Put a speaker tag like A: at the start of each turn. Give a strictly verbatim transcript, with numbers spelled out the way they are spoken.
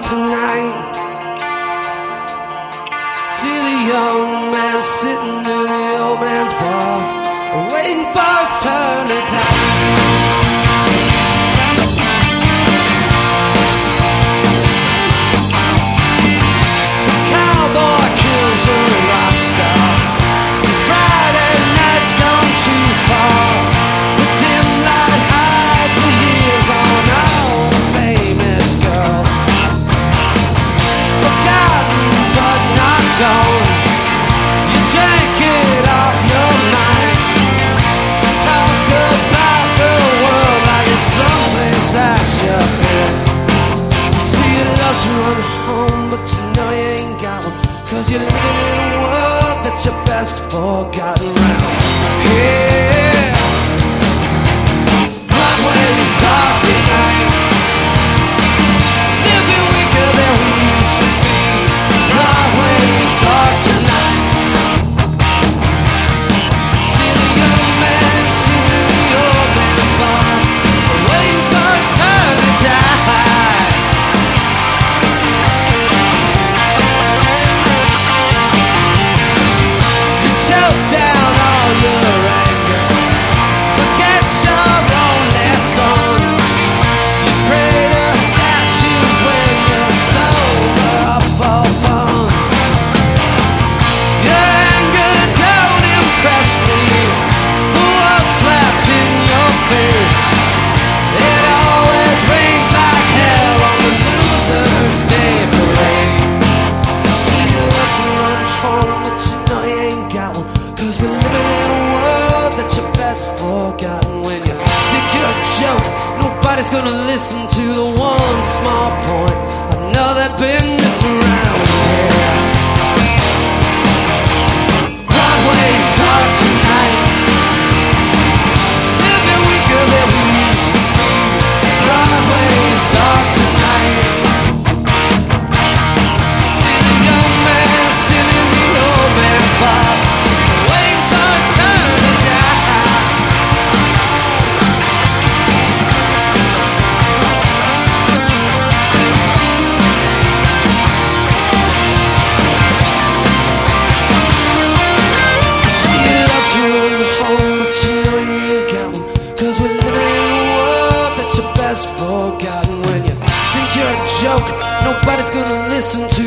A: tonight. See the young man sitting in the old man's bar, waiting for his turn to die. Cause you're living in a world that's your best forgotten round. Yeah, Broadway's dark tonight. Living weaker than we used to be. Broadway's dark tonight. See the young man singing the old man's bar, waiting for his turn to die. Choke down all your anger, forget your only son. You pray to statues when you're sober up for fun. Your anger don't impress me, the world slapped in your face. It always rains like hell on the loser's day parade. You see you love to run home, but you know you ain't got one. Cause we're living in a world that's your best forgotten. When you think you're a joke, nobody's gonna listen to the one small point I know that been missing around here. Broadway's dark tonight. Living weaker than we used to be. Broadway's dark tonight. See the young man sitting in the old man's bar, waiting for his turn to die. See you love to run home, but you know you ain't got one. Cause we're living in a world that's your best forgotten. When you think you're a joke, nobody's gonna listen to